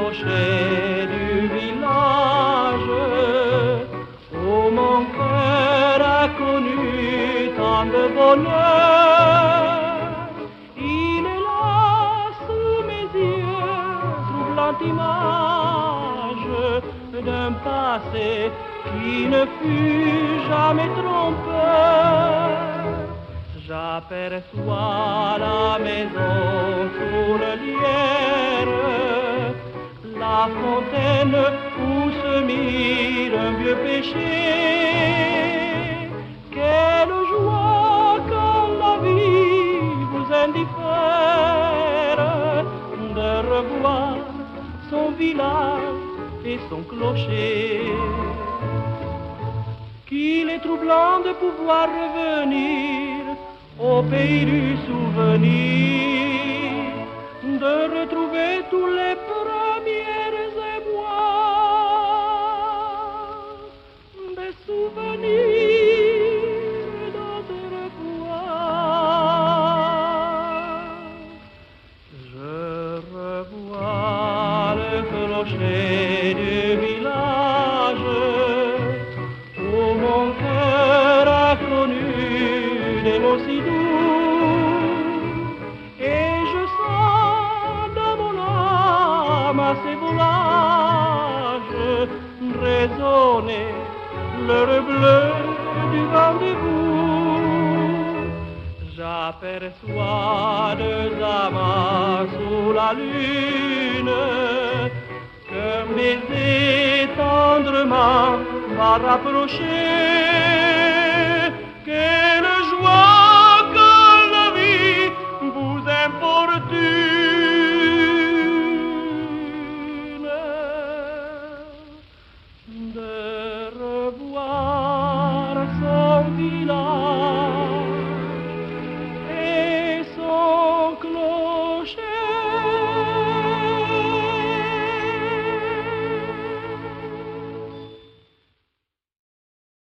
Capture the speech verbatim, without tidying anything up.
clocher du village. Oh, mon cœur a connu tant de bonheur. Il est là sous mes yeux, troublante image d'un passé qui ne fut jamais trompeur. J'aperçois la maison sous le lierre, la fontaine où se mire un vieux péché. Quelle joie quand la vie vous indiffère de revoir son village et son clocher. Qu'il est troublant de pouvoir revenir au pays du souvenir, de retrouver tous les premiers émois, des souvenirs d'autrefois. Je revois le clocher du village où mon cœur a connu des mots si doux, et je sens dans mon âme à ces volages résonner l'heure bleue du rendez-vous. J'aperçois deux amants sous la lune qu'un baiser tendrement va rapprocher.